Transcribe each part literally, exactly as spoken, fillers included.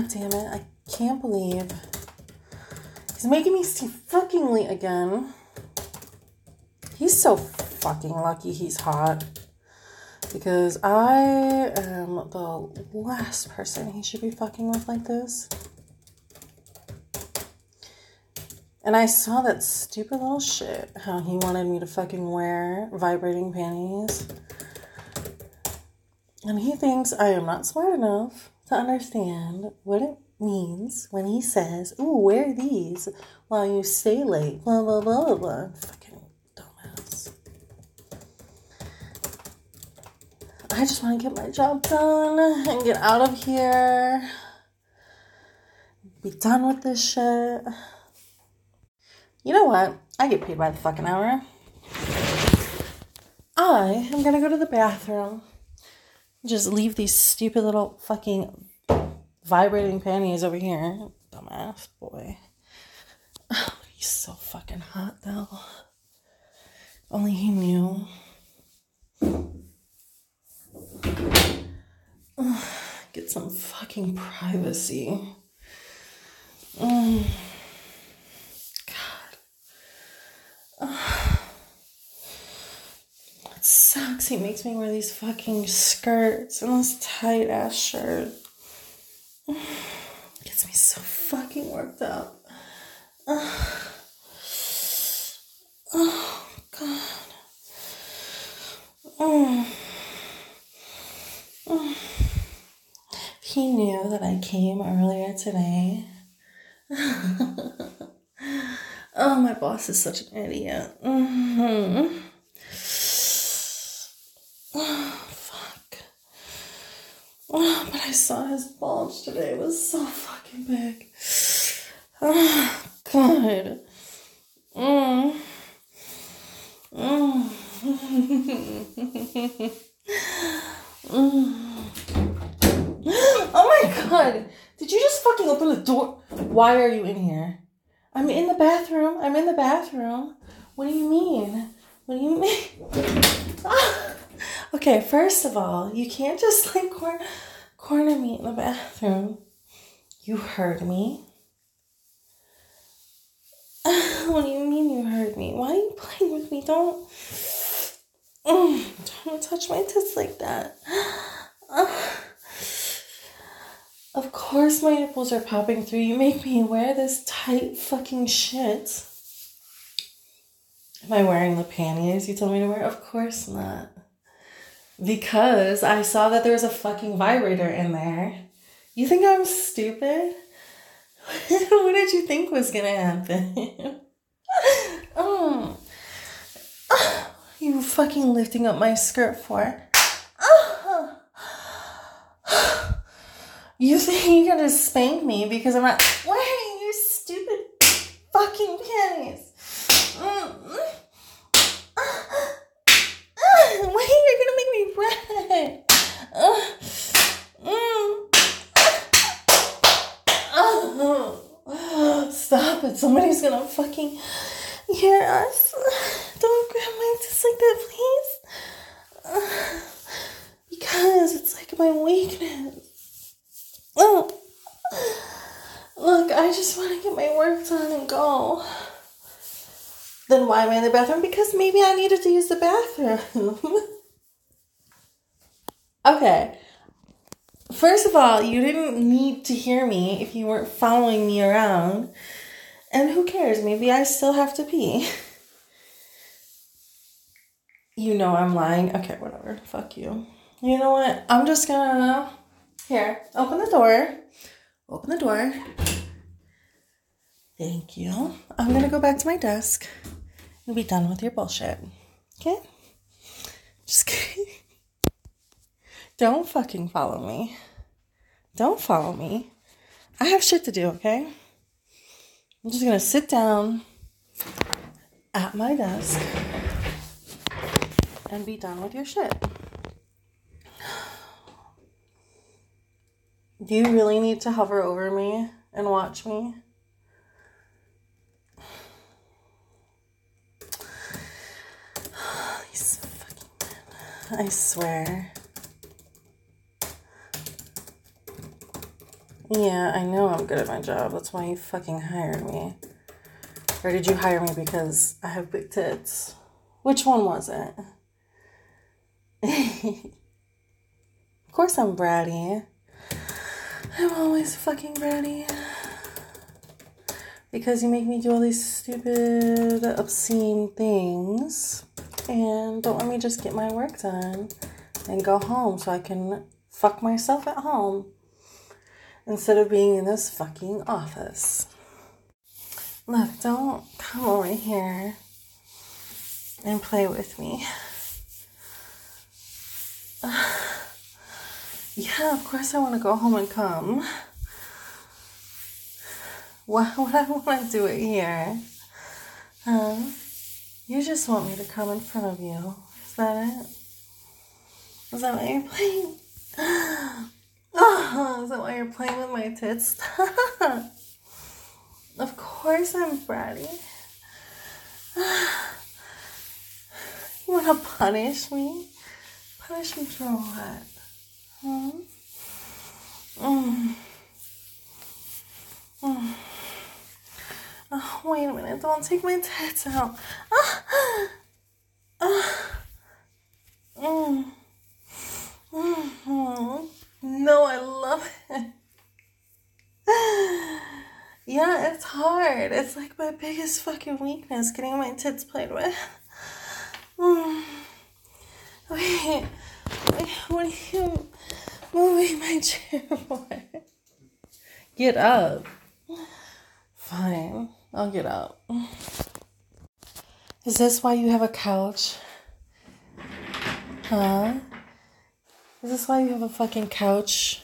God damn it. I can't believe he's making me see fucking late again. He's so fucking lucky he's hot. Because I am the last person he should be fucking with like this. And I saw that stupid little shit, how he wanted me to fucking wear vibrating panties. And he thinks I am not smart enough to understand what it means when he says, ooh, wear these while you stay late, blah, blah, blah, blah, blah. Fucking dumbass. I just want to get my job done and get out of here. Be done with this shit. You know what? I get paid by the fucking hour. I am gonna go to the bathroom. Just leave these stupid little fucking vibrating panties over here. Dumbass boy. Oh, he's so fucking hot though. Only he knew. Ugh, get some fucking privacy. Mm. It sucks. He makes me wear these fucking skirts and this tight ass shirt. Gets me so fucking worked up. Uh, oh, God. Oh. Oh. He knew that I came earlier today. Oh, my boss is such an idiot. Mm-hmm. Oh, fuck. Oh, but I saw his bulge today. It was so fucking big. Oh, God. Mm. Mm. Mm. Oh, my God. Did you just fucking open the door? Why are you in here? I'm in the bathroom. I'm in the bathroom. What do you mean? What do you mean? Ah. Okay, first of all, you can't just like cor- corner me in the bathroom. You heard me. Uh, what do you mean you heard me? Why are you playing with me? Don't, mm, don't touch my tits like that. Uh, of course my nipples are popping through. You make me wear this tight fucking shit. Am I wearing the panties you told me to wear? Of course not. Because I saw that there was a fucking vibrator in there. You think I'm stupid? What did you think was gonna happen? Oh. Oh. You fucking lifting up my skirt for? Oh. You think you're gonna spank me because I'm not wearing your stupid fucking panties? Mm-hmm. Wait, you're gonna make me red. Uh, mm. Oh, stop it. Somebody's gonna fucking hear us. Don't grab my tits like that, please. Uh, because it's like my weakness. Oh. Look, I just want to get my work done and go. Then why am I in the bathroom? Because maybe I needed to use the bathroom. Okay. First of all, you didn't need to hear me if you weren't following me around. And who cares? Maybe I still have to pee. You know I'm lying. Okay, whatever. Fuck you. You know what? I'm just gonna... Here, open the door. Open the door. Thank you. I'm gonna go back to my desk and be done with your bullshit. Okay? Just kidding. Don't fucking follow me. Don't follow me. I have shit to do, okay? I'm just gonna sit down at my desk and be done with your shit. Do you really need to hover over me and watch me? These fucking men. I swear. Yeah, I know I'm good at my job. That's why you fucking hired me. Or did you hire me because I have big tits? Which one was it? Of course I'm bratty. I'm always fucking bratty. Because you make me do all these stupid, obscene things. And don't let me just get my work done and go home so I can fuck myself at home. Instead of being in this fucking office. Look, don't come over here and play with me. Uh, yeah, of course I want to go home and come. Why would I want to do it here? Huh? You just want me to come in front of you. Is that it? Is that why you're playing? Oh, is that why you're playing with my tits? Of course I'm bratty. You want to punish me? Punish me for what? Hmm? Mm. Mm. Oh, wait a minute. Don't take my tits out. Ah. Ah. Mm. Mm-hmm. No, I love it. Yeah, it's hard. It's like my biggest fucking weakness, getting my tits played with. Mm. Wait, wait, what are you moving my chair for? Get up. Fine, I'll get up. Is this why you have a couch? Huh? Is this why you have a fucking couch?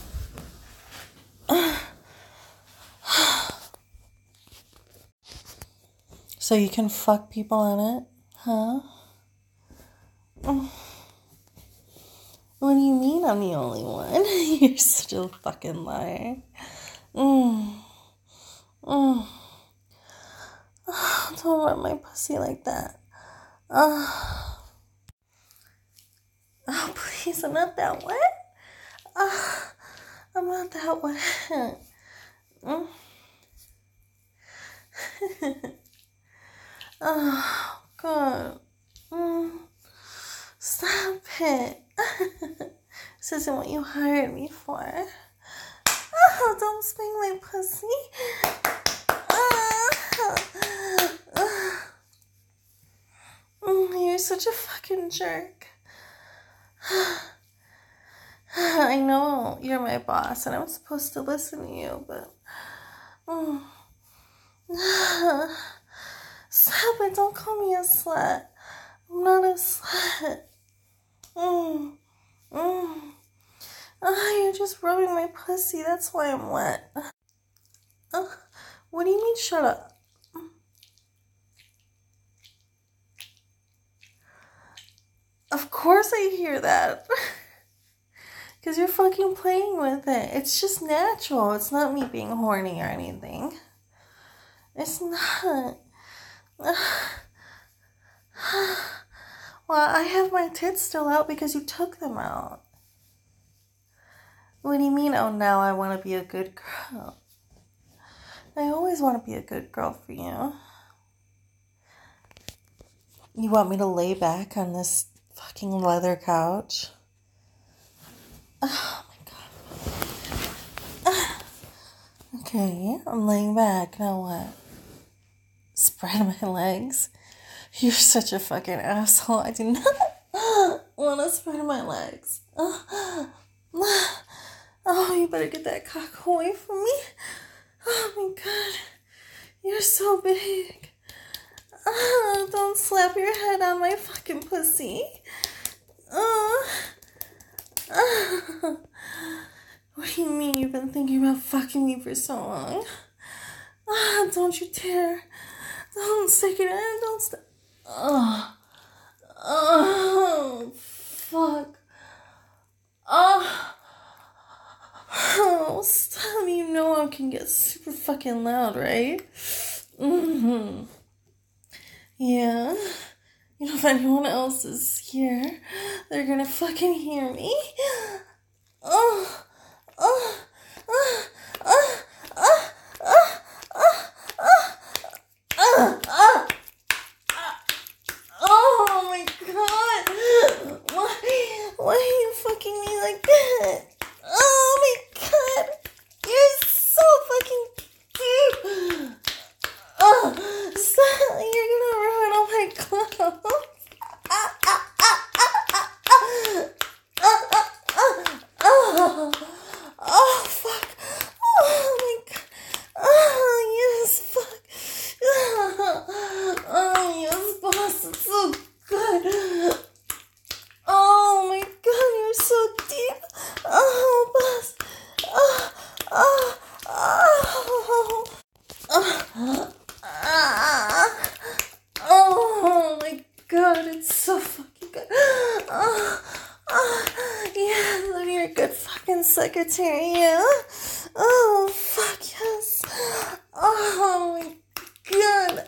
So you can fuck people in it? Huh? What do you mean I'm the only one? You're such a fucking liar. Mm. Mm. Oh, don't rub my pussy like that. Oh, oh please, I'm not that wet. Oh, I'm not that wet. Mm. Oh, God. Mm. Stop it. This isn't what you hired me for. Oh, don't spank my pussy. Oh, you're such a fucking jerk. I know you're my boss and I'm supposed to listen to you, but... Mm. Stop it, don't call me a slut. I'm not a slut. Mm. Mm. Oh, you're just rubbing my pussy, that's why I'm wet. Uh, what do you mean, shut up? Of course I hear that. Because you're fucking playing with it. It's just natural. It's not me being horny or anything. It's not. Well, I have my tits still out because you took them out. What do you mean, oh, now I want to be a good girl? I always want to be a good girl for you. You want me to lay back on this fucking leather couch? Oh my god. Okay, I'm laying back. Now what? Spread my legs? You're such a fucking asshole. I do not want to spread my legs. Oh, you better get that cock away from me. Oh my god. You're so big. Oh, don't slap your head on my fucking pussy. Oh. Oh. What do you mean you've been thinking about fucking me for so long? Oh, don't you dare. Don't stick it in. Don't stop. Oh. Oh. Fuck. Oh. Oh, stop. You know I can get super fucking loud, right? Mm-hmm. Yeah. You know, if anyone else is here, they're gonna fucking hear me. Oh. Oh. Oh. my god. Oh my god. You're so fucking deep. Oh, stop. You're gonna ruin all my clothes. Ah, ah, ah, ah, ah, ah, ah, ah, oh, oh, fuck. Oh my god. Oh, yes, fuck. Oh, yes, boss. It's so good. Oh my god, you're so deep. Oh, boss. Oh, oh, oh. Oh, oh my god, it's so fucking good. Oh, oh, yeah, love your good fucking secretary, yeah. Oh, fuck yes. Oh my god.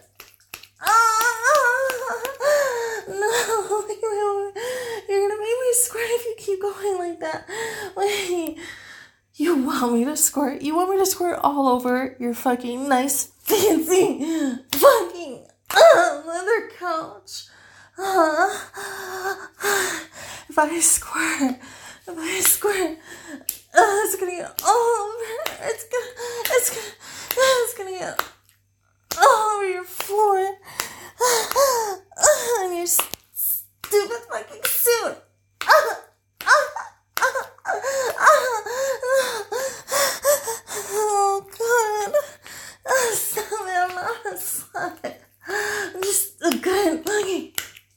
Oh, no, wait, wait, wait. You're gonna make me squirt if you keep going like that. Wait, you want me to squirt? You want me to squirt all over your fucking nice, fancy, fucking uh, leather couch? Uh, if I squirt, if I squirt, uh, it's gonna get all over. It's gonna, it's gonna, it's gonna get all over your floor. And your stupid fucking suit. Oh god. Stop it, I'm not a slut. I'm just a good fucking.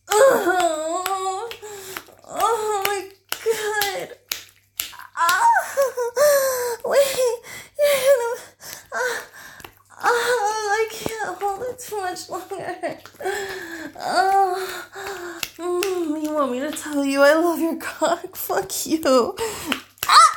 Oh, oh my god. Oh, wait, you're gonna. Uh, Oh, I can't hold it too much longer. Oh, mm, you want me to tell you I love your cock? Fuck you. Ah!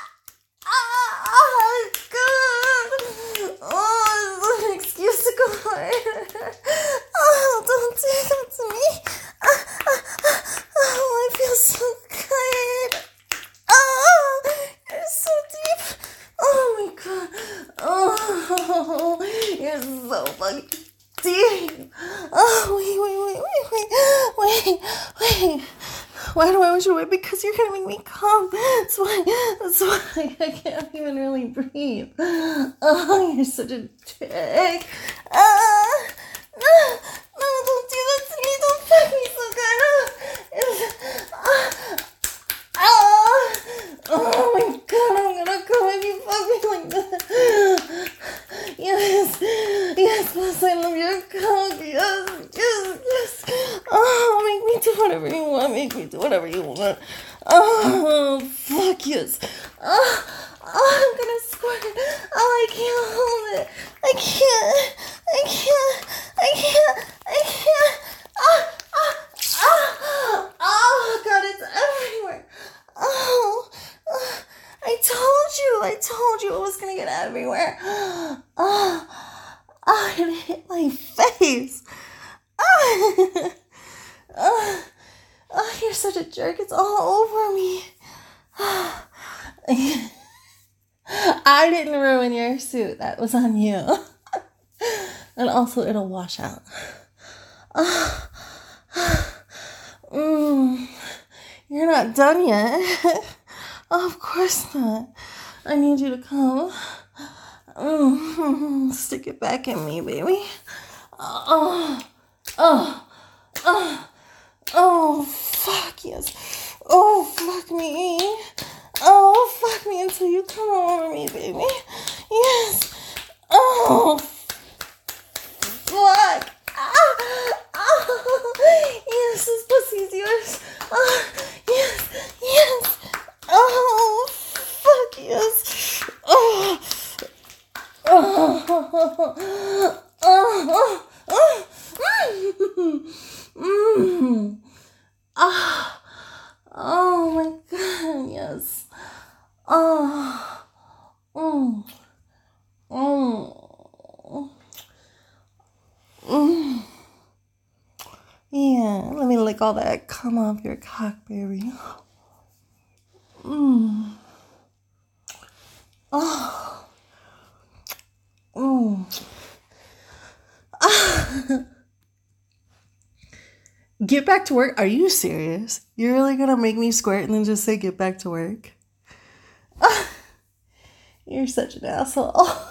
Ah! God! Oh, it's an excuse to go harder. Oh, don't do that to me. Ah, ah, ah, oh, I feel so good. Oh, you're so deep. Oh my god. Oh, you're so fucking deep. Oh, wait, wait, wait, wait, wait, wait, wait. Why do I want you to wait? Because you're gonna make me come. That's why, that's why I can't even really breathe. Oh, you're such a dick. Ah, no, no, don't do that to me. Don't fuck me so good. Ah, ah, oh my god, I'm gonna come if you fuck me like that. Yes, yes, boss, I love your cock. Yes, yes, yes. Oh, make me do whatever you want. Make me do whatever you want. Oh, fuck yes. Oh, oh, I'm gonna squirt. Oh, I can't hold it. I can't. I can't. I can't. I can't. Oh, oh, oh, oh, God, it's everywhere. Oh, oh, I told you. I told you it was gonna get everywhere. Oh, oh, it hit my face. Oh, oh, oh, you're such a jerk. It's all over me. I didn't ruin your suit. That was on you. And also, it'll wash out. Oh, mm, you're not done yet. Oh, of course not. I need you to come. Mm, stick it back in me, baby. Oh, oh, oh, oh, fuck yes. Oh, fuck me. Oh, fuck me until you come over me, baby. Yes. Oh, fuck. Ah, oh, yes, this pussy's yours. Oh, yes, yes. Oh, fuck yes. Oh, oh, oh, oh, oh, mm. Oh, oh my god, yes. Oh, mm, mm, mm. Yeah, let me lick all that cum off your cock, baby. Mm. Oh. Mm. Ah. Get back to work? Are you serious? You're really gonna make me squirt and then just say get back to work? You're such an asshole.